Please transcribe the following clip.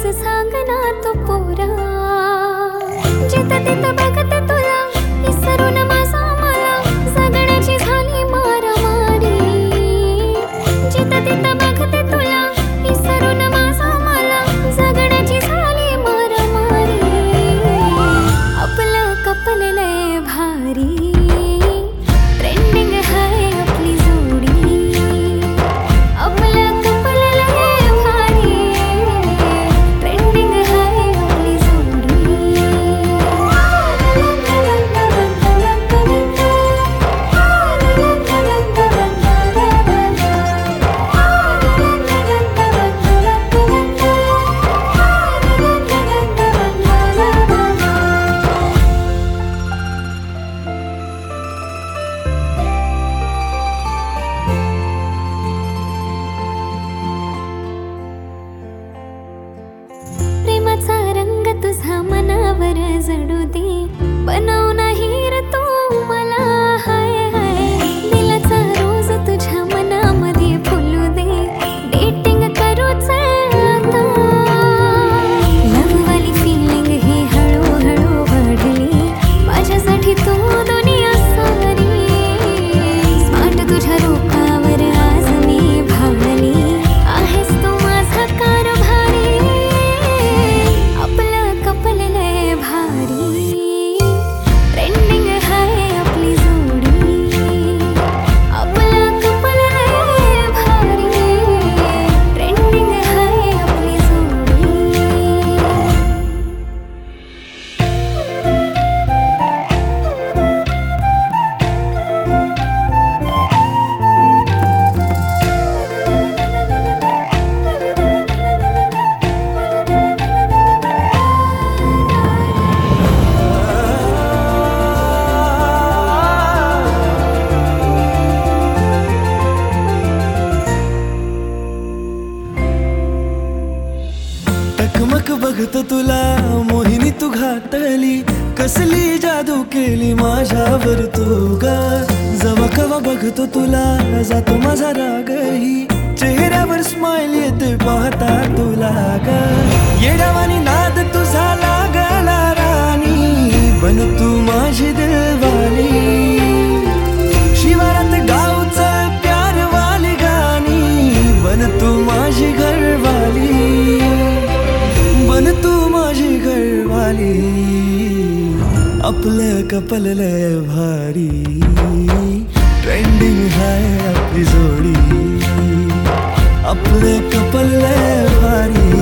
सांगना तो पोरा जिथं तिथं बघते तुला विसरून माझा मला जगण्याची झाली मारामारी जिथं तिथं बघते तुला विसरून माझा मला जगण्याची झाली मारामारी आपलं कपल लय भारी ट्रेंडिंग आहे आपली जोडी आपलं कपल लय भारी ट्रेंडिंग आहे आपली प्रेमाचा रंग तुझा मनावर जडू दे बनव नाही रे तू मला हाय हाय दिलाचा रोज तुझ्या मनामध्ये फुलू दे डेटिंग करूच आता लव वाली फिलिंग ही हळूहळू वाढली माझ्यासाठी तू दुनिया सारी स्मार्ट तुझ्या रूपावर आज मी भावली आहेस तू माझा कारभारी आपलं कपल लय भारी ट्रेंडिंग आहे आपली जोडी आपलं कपल लय भारी ट्रेंडिंग आहे आपली जोडी टकमक बघतो तुला मोहिनी तू घातली कसली जादू केली माझ्यावर तू ग जवा कवा बघतो तुला जातो माझा रागही चेहऱ्यावर स्माइल येते पाहता तुला ग येडावानी नाद तुझा लागला राणी बन तू माझी दिलवाली शिवारात गावचं प्यारवाली गाणी बन तू माझी घरवाली बन तू माझी घरवाली आपलं कपल लय भारी ट्रेंडिंग आहे आपली जोडी आपलं कपल लय भारी